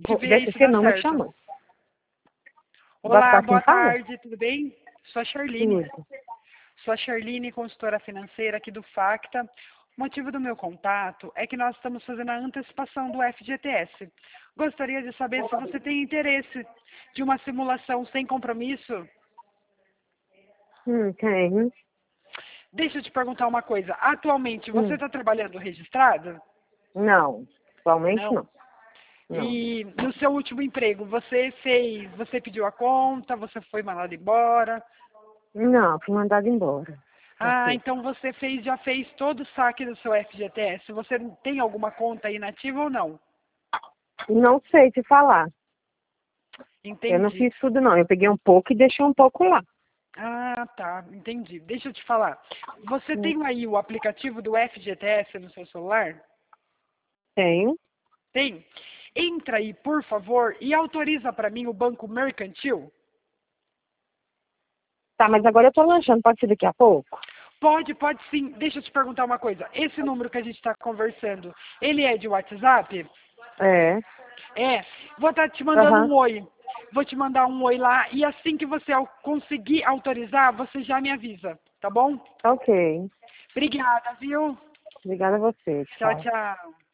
gente vê isso DSC dar não me certo. chamou. Olá, Quem boa fala? tarde, tudo bem? Sou a Charline. Tudo. Sou a Charline, consultora financeira aqui do Facta. O motivo do meu contato é que nós estamos fazendo a antecipação do FGTS. Gostaria de saber se você tem interesse de uma simulação sem compromisso. Tem. Deixa eu te perguntar uma coisa. Atualmente, você está trabalhando registrado? Não. Atualmente Não. não. Não. E no seu último emprego, você pediu a conta, você foi mandado embora? Não, fui mandado embora. Ah, Aqui. então você já fez todo o saque do seu FGTS. Você tem alguma conta inativa ou não? Não sei te falar. Eu não Entendi. fiz tudo não. Eu peguei um pouco e deixei um pouco lá. Ah, tá, entendi. Deixa eu te falar. Você tem aí o aplicativo do FGTS no seu celular? Tenho. Tem? Entra aí, por favor, e autoriza para mim o Banco Mercantil. Tá, mas agora eu tô lanchando. Pode ser daqui a pouco? Pode sim. Deixa eu te perguntar uma coisa. Esse número que a gente está conversando, ele é de WhatsApp? É. É. Vou estar te mandando Aham. um oi. Vou te mandar um oi lá e assim que você conseguir autorizar, você já me avisa, tá bom? Ok. Obrigada, viu? Obrigada a você. Tchau, Tchau. tchau.